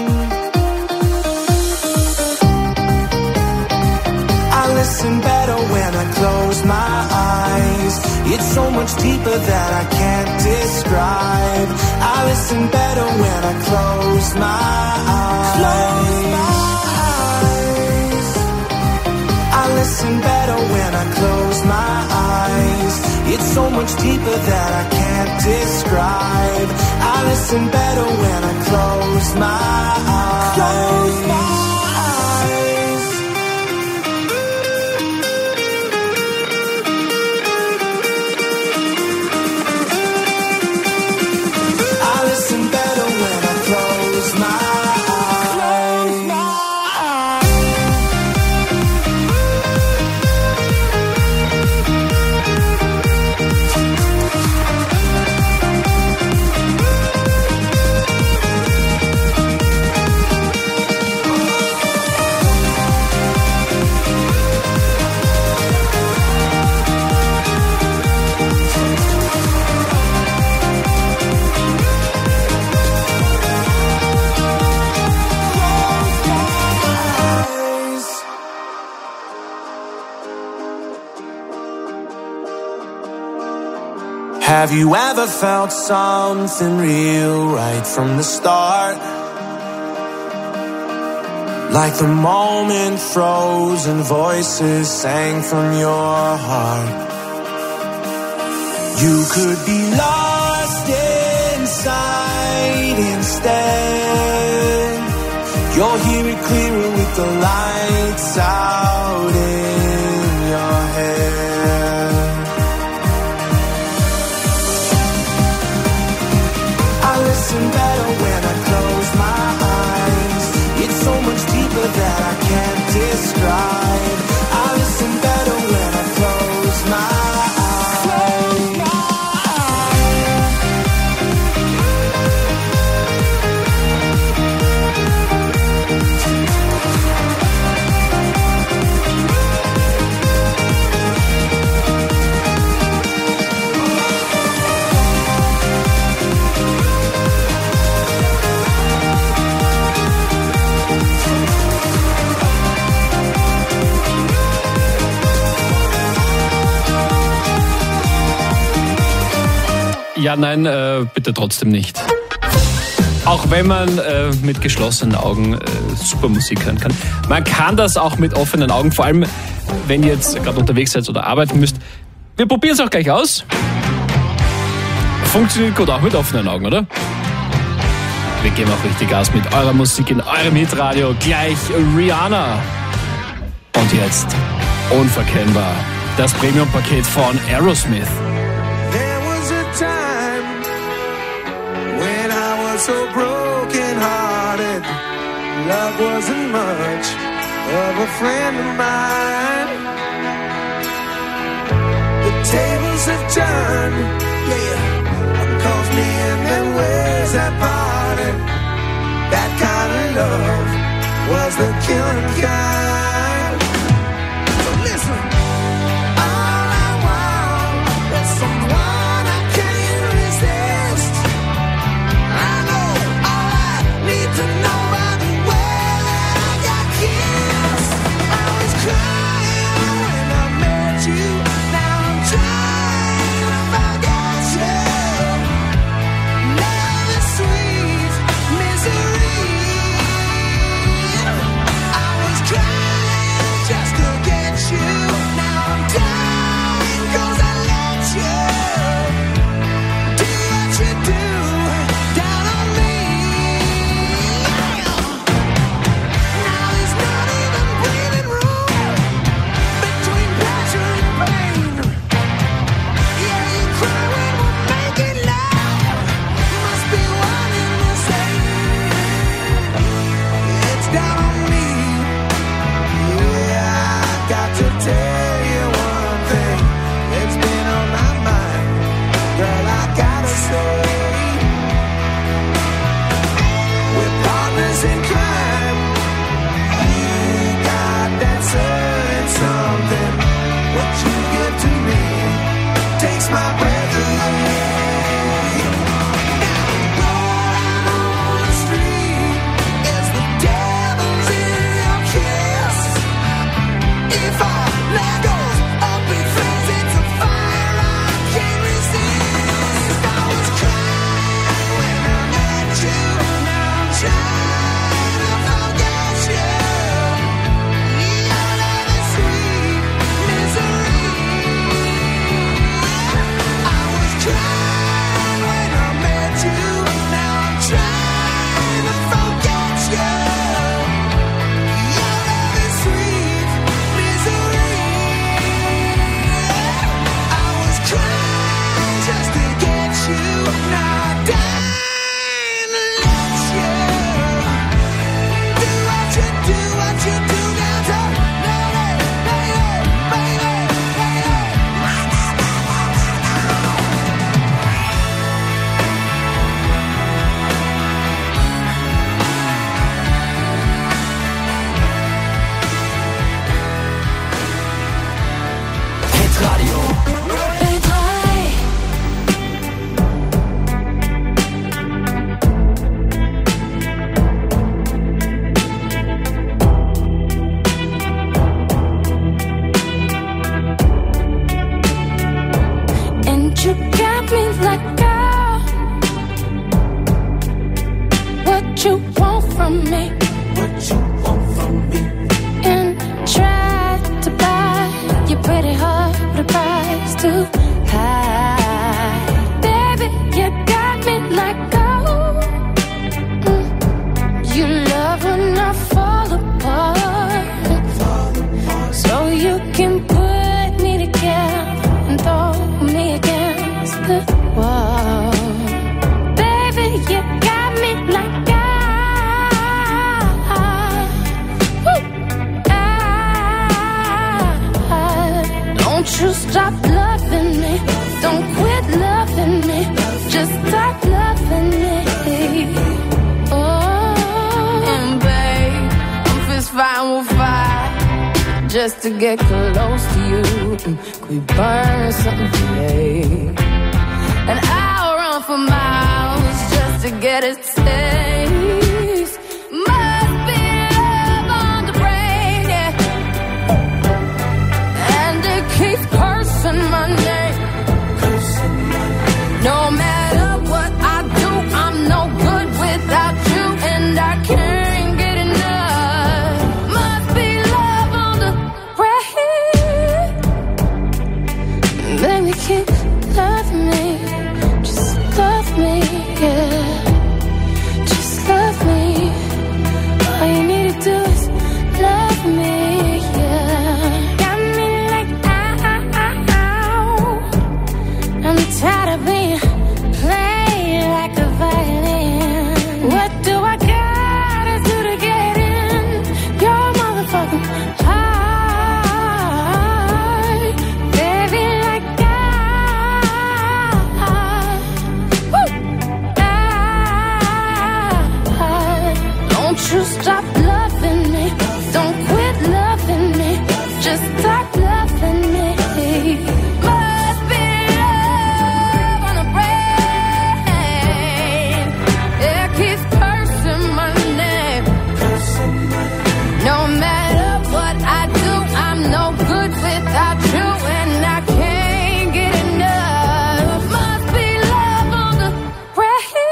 M: I listen better when I close my eyes. It's so much deeper that I can't describe. I listen better when I close my eyes. Close my eyes. I listen better when I close my eyes. It's so much deeper that I can't describe. I listen better when I close my eyes. Close my eyes. Have you ever felt something real right from the start? Like the moment froze and voices sang from your heart. You could be lost inside instead. You'll hear it clearer with the lights out in your head. Listen better when I close my eyes. It's so much deeper that I can't describe. I listen better when I close my eyes.
B: Ja, nein, äh, bitte trotzdem nicht. Auch wenn man äh, mit geschlossenen Augen äh, super Musik hören kann. Man kann das auch mit offenen Augen, vor allem wenn ihr jetzt gerade unterwegs seid oder arbeiten müsst. Wir probieren es auch gleich aus. Funktioniert gut auch mit offenen Augen, oder? Wir geben auch richtig Gas mit eurer Musik in eurem Hitradio. Gleich Rihanna. Und jetzt, unverkennbar, das Premium-Paket von Aerosmith.
M: So broken-hearted, love wasn't much of a friend of mine. The tables have turned, yeah. One calls me and then where's that party? That kind of love was the killing kind. So listen, all I want is someone I can't resist. To know by the way that I got kissed. I was crying when I met you. Now I'm trying to forget you. Love is sweet misery. I was crying.
P: you stop loving me. Don't quit loving me. Just stop loving me. Oh, and babe, I'm fist fighting with fire just to get close to you. Could we burn something today? And I'll run for miles just to get a taste. Must be love on the brain, yeah. And it keeps cursing my name. No matter what I do, I'm no good without you, and I can't get enough. Must be love on the brain. Baby, keep loving me. Love me, yeah. Just love me. All you need to do is love me, yeah. Got me like ow. I'm tired of being played like a violin. What do I gotta do to get in your motherfucking heart? Baby, like don't you stop loving me. Don't quit loving me. Just stop loving me. Must be love on the brain. It keeps cursing my name. No matter what I do, I'm no good without you, and I can't get enough. Must be love on the brain.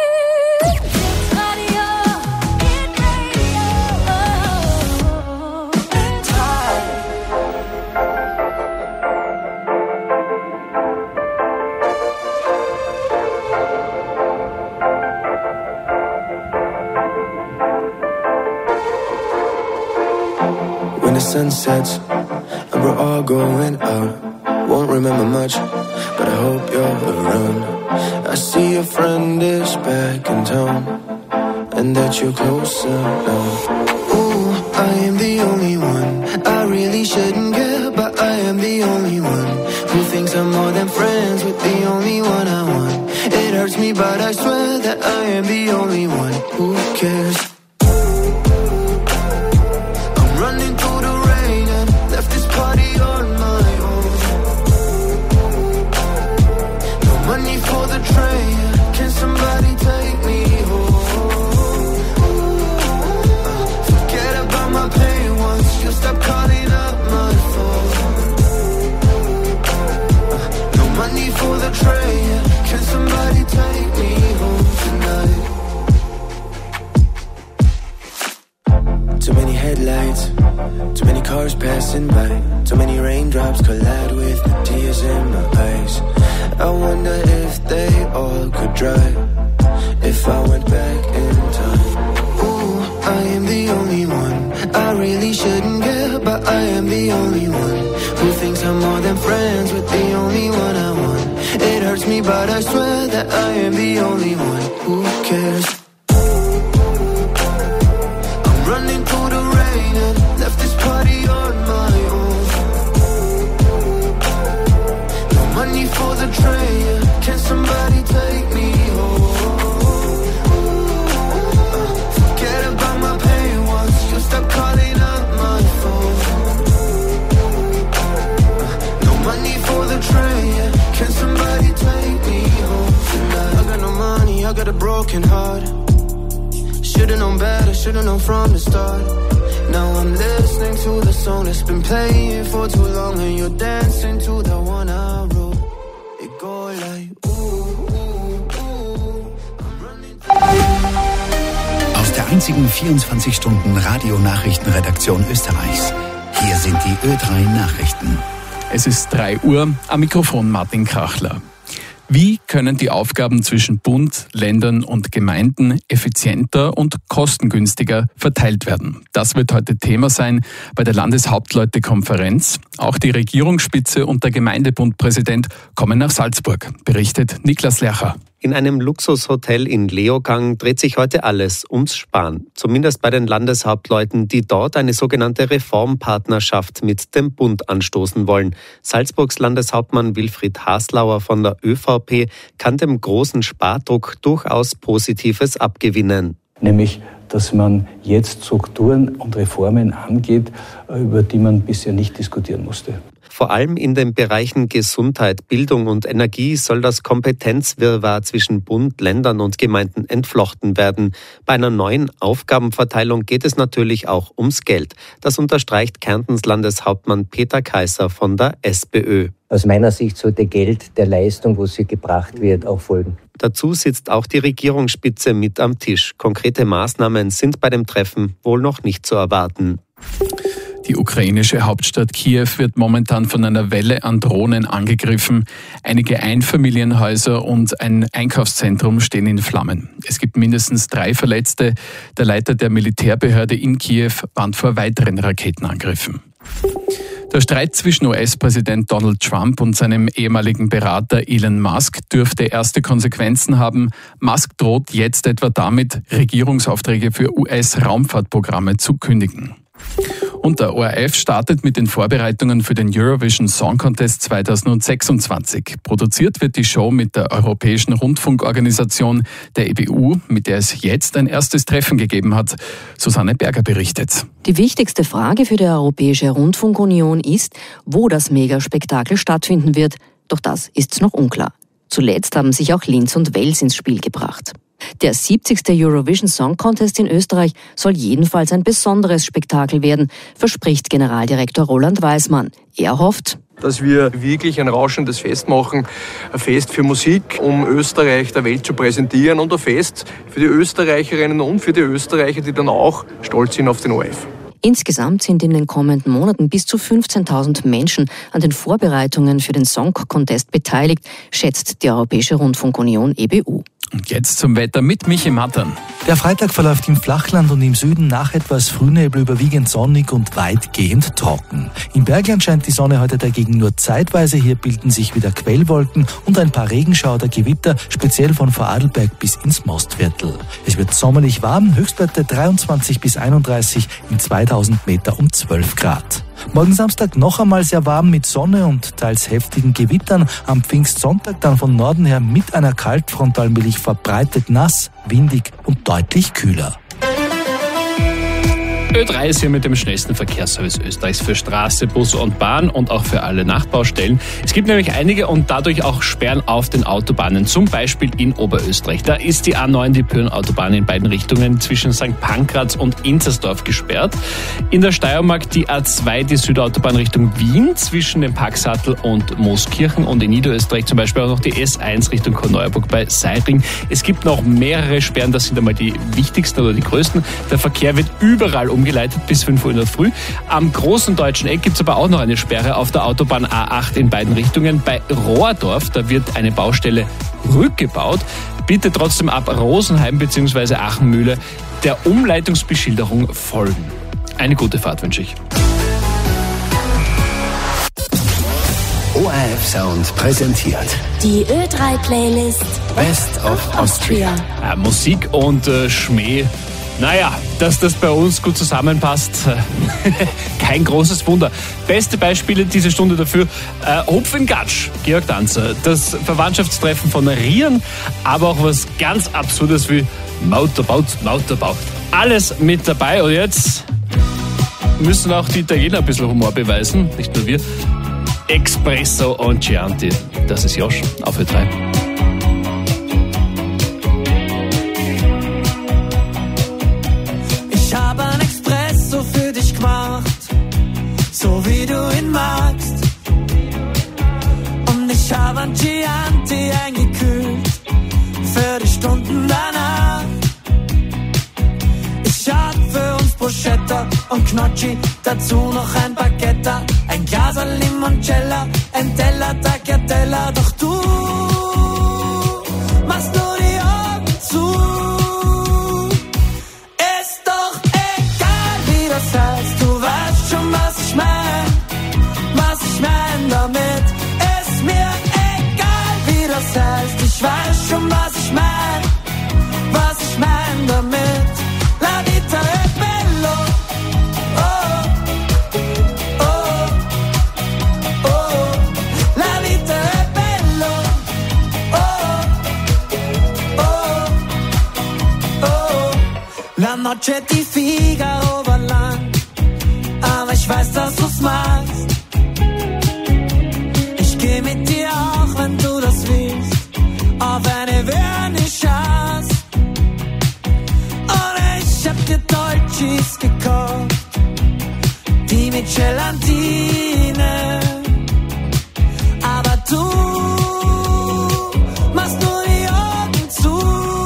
Q: When the sun sets and we're all going out, won't remember much, but I hope you're around. I see your friend is back in town, and that you're closer now. Ooh, I am the only one. I really shouldn't care, but I am the only one who thinks I'm more than friends with the only one I want. It hurts me, but I swear that I am the only one who cares. Can somebody take me home? Forget about my pain once you stop calling up my phone. No money for the train. Can somebody take me home tonight? Too many headlights, too many cars passing by, too many raindrops collide with the tears in my eyes. I wonder if they all could dry if I went back in time. Ooh, I am the only one. I really shouldn't care, but I am the only one who thinks I'm more than friends with the only one I want. It hurts me, but I swear that I am the only one who cares. I'm running through the rain and left this party on my own. No money for the train. Can somebody take me home? Forget about my pain once you stop calling up my phone. No money for the train. Can somebody take me home tonight? I got no money, I got a broken heart. Should've known better, should've known from the start. Now I'm listening to the song that's been playing for too long, and you're dancing to the one I wrote. It go like
A: aus der einzigen vierundzwanzig-Stunden-Radio-Nachrichtenredaktion Österreichs. Hier sind die Ö drei Nachrichten.
B: Es ist drei Uhr, am Mikrofon Martin Krachler. Wie können die Aufgaben zwischen Bund, Ländern und Gemeinden effizienter und kostengünstiger verteilt werden? Das wird heute Thema sein bei der Landeshauptleutekonferenz. Auch die Regierungsspitze und der Gemeindebundpräsident kommen nach Salzburg, berichtet Niklas Lercher.
R: In einem Luxushotel in Leogang dreht sich heute alles ums Sparen. Zumindest bei den Landeshauptleuten, die dort eine sogenannte Reformpartnerschaft mit dem Bund anstoßen wollen. Salzburgs Landeshauptmann Wilfried Haslauer von der ÖVP kann dem großen Spardruck durchaus Positives abgewinnen.
S: Nämlich, dass man jetzt Strukturen und Reformen angeht, über die man bisher nicht diskutieren musste.
R: Vor allem in den Bereichen Gesundheit, Bildung und Energie soll das Kompetenzwirrwarr zwischen Bund, Ländern und Gemeinden entflochten werden. Bei einer neuen Aufgabenverteilung geht es natürlich auch ums Geld. Das unterstreicht Kärntens Landeshauptmann Peter Kaiser von der SPÖ.
T: Aus meiner Sicht sollte Geld der Leistung, wo sie gebracht wird, auch folgen.
R: Dazu sitzt auch die Regierungsspitze mit am Tisch. Konkrete Maßnahmen sind bei dem Treffen wohl noch nicht zu erwarten.
B: Die ukrainische Hauptstadt Kiew wird momentan von einer Welle an Drohnen angegriffen. Einige Einfamilienhäuser und ein Einkaufszentrum stehen in Flammen. Es gibt mindestens drei Verletzte. Der Leiter der Militärbehörde in Kiew warnt vor weiteren Raketenangriffen. Der Streit zwischen U S-Präsident Donald Trump und seinem ehemaligen Berater Elon Musk dürfte erste Konsequenzen haben. Musk droht jetzt etwa damit, Regierungsaufträge für U S-Raumfahrtprogramme zu kündigen. Und der O R F startet mit den Vorbereitungen für den Eurovision Song Contest zweitausendsechsundzwanzig. Produziert wird die Show mit der Europäischen Rundfunkorganisation, der E B U, mit der es jetzt ein erstes Treffen gegeben hat. Susanne Berger berichtet.
F: Die wichtigste Frage für die Europäische Rundfunkunion ist, wo das Megaspektakel stattfinden wird. Doch das ist noch unklar. Zuletzt haben sich auch Linz und Wels ins Spiel gebracht. Der siebzigste Eurovision Song Contest in Österreich soll jedenfalls ein besonderes Spektakel werden, verspricht Generaldirektor Roland Weismann. Er hofft,
U: dass wir wirklich ein rauschendes Fest machen, ein Fest für Musik, um Österreich der Welt zu präsentieren und ein Fest für die Österreicherinnen und für die Österreicher, die dann auch stolz sind auf den O R F.
F: Insgesamt sind in den kommenden Monaten bis zu fünfzehntausend Menschen an den Vorbereitungen für den Song Contest beteiligt, schätzt die Europäische Rundfunkunion E B U.
B: Und jetzt zum Wetter mit Michi Mattern.
G: Der Freitag verläuft im Flachland und im Süden nach etwas Frühnebel überwiegend sonnig und weitgehend trocken. Im Bergland scheint die Sonne heute dagegen nur zeitweise. Hier bilden sich wieder Quellwolken und ein paar Regenschauer oder Gewitter, speziell von Vorarlberg bis ins Mostviertel. Es wird sommerlich warm, Höchstwerte dreiundzwanzig bis einunddreißig, in zweitausend Meter um zwölf Grad. Morgen Samstag noch einmal sehr warm mit Sonne und teils heftigen Gewittern. Am Pfingstsonntag dann von Norden her mit einer Kaltfront allmählich verbreitet nass, windig und deutlich kühler.
B: Ö drei ist hier mit dem schnellsten Verkehrsservice Österreichs für Straße, Bus und Bahn und auch für alle Nachbaustellen. Es gibt nämlich einige und dadurch auch Sperren auf den Autobahnen, zum Beispiel in Oberösterreich. Da ist die A neun, die Pyhrn-Autobahn in beiden Richtungen zwischen Sankt Pankraz und Inzersdorf gesperrt. In der Steiermark die A zwei, die Südautobahn Richtung Wien zwischen dem Parksattel und Mooskirchen und in Niederösterreich zum Beispiel auch noch die S eins Richtung Korneuburg bei Seiring. Es gibt noch mehrere Sperren, das sind einmal die wichtigsten oder die größten. Der Verkehr wird überall umgeleitet bis fünf Uhr in der Früh. Am großen deutschen Eck gibt es aber auch noch eine Sperre auf der Autobahn A acht in beiden Richtungen. Bei Rohrdorf, da wird eine Baustelle rückgebaut. Bitte trotzdem ab Rosenheim bzw. Achenmühle der Umleitungsbeschilderung folgen. Eine gute Fahrt wünsche ich.
A: O R F Sound präsentiert
K: die Ö drei Playlist
A: Best of Austria.
B: Ja, Musik und äh, Schmäh. Naja, dass das bei uns gut zusammenpasst, kein großes Wunder. Beste Beispiele diese Stunde dafür, äh, Hopf in Gatsch, Georg Danzer, das Verwandtschaftstreffen von Rieren, aber auch was ganz Absurdes wie Mauterbaut, Mauterbaut. Alles mit dabei und jetzt müssen auch die Italiener ein bisschen Humor beweisen, nicht nur wir. Espresso und Chianti, das ist Josh auf Ö drei.
O: So wie du ihn magst. Und ich habe ein Chianti eingekühlt für die Stunden danach. Ich hab für uns Bruschetta und Gnocchi, dazu noch ein Baguetta, ein Glas Limoncello, ein Teller Tagliatella. Doch du machst nur die Augen zu. Ist doch egal, wie das heißt, du weißt schon, was ich mein, was ich mein damit. Ist mir egal, wie das heißt, ich weiß schon, was
D: noche die Figaro war lang, aber ich weiß, dass du's magst. Ich geh mit dir auch, wenn du das willst, auf eine Vernissage. Und ich hab dir Dolcis gekauft, die mit Gelatine. Aber du machst nur die Augen zu.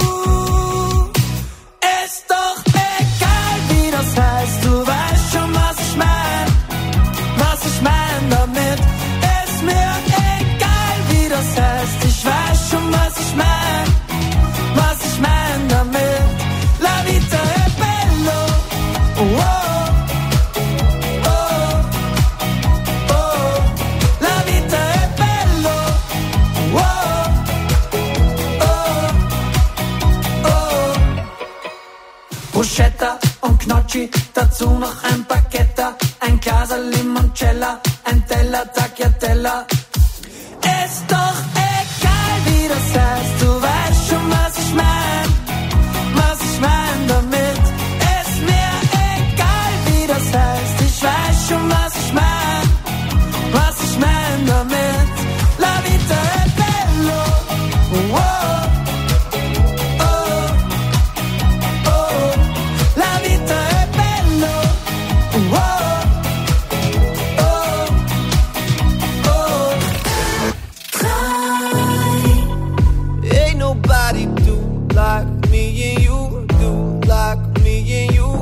D: Ist doch egal, wie das heißt, du weißt schon, was ich mein, was ich mein damit. Ist mir egal, wie das heißt, ich weiß schon, was ich mein, was ich mein damit. La vita è bello, oh, oh, oh. La vita è bello, oh, oh, oh. Bruschetta und Gnocchi, dazu noch ein Baguette, ein Glas Limoncello, ein Teller Tagliatella. Ist doch egal, wie das heißt, du weißt schon, was ich mein, was ich mein damit. Ist mir egal, wie das heißt, ich weiß schon, was ich mein, was ich mein damit. La vita è bello, oh, oh, oh. La vita è bello, oh, oh, oh.
N: Ain't nobody do like me and you, do like me and you.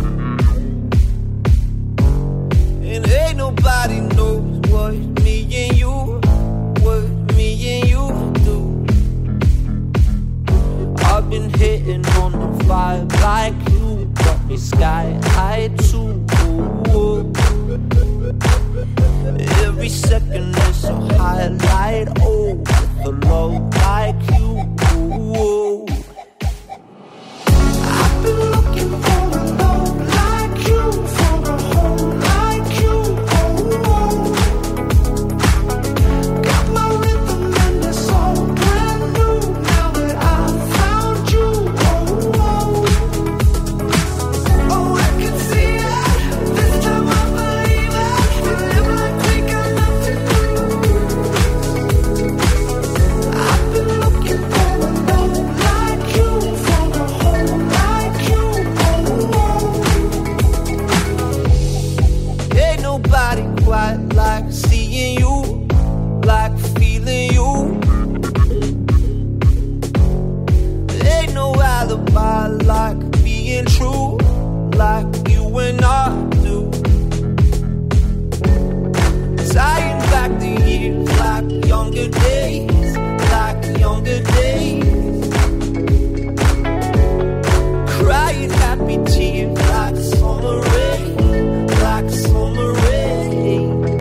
N: And ain't nobody knows what me and you, what me and you do. I've been hitting on the vibe like you, got me sky high too. Every second is a highlight, oh, with a love like you. I've been looking for a love like you, for a home like you, oh. Got my rhythm and it's all brand new, now that I found you, oh. Oh, I can see it, this time I believe it, we live like we got nothing to lose. I've been looking for a love like you, for a home like you, oh. Ain't nobody quite like seeing you, like feeling you. Ain't no alibi like being true, like you and I.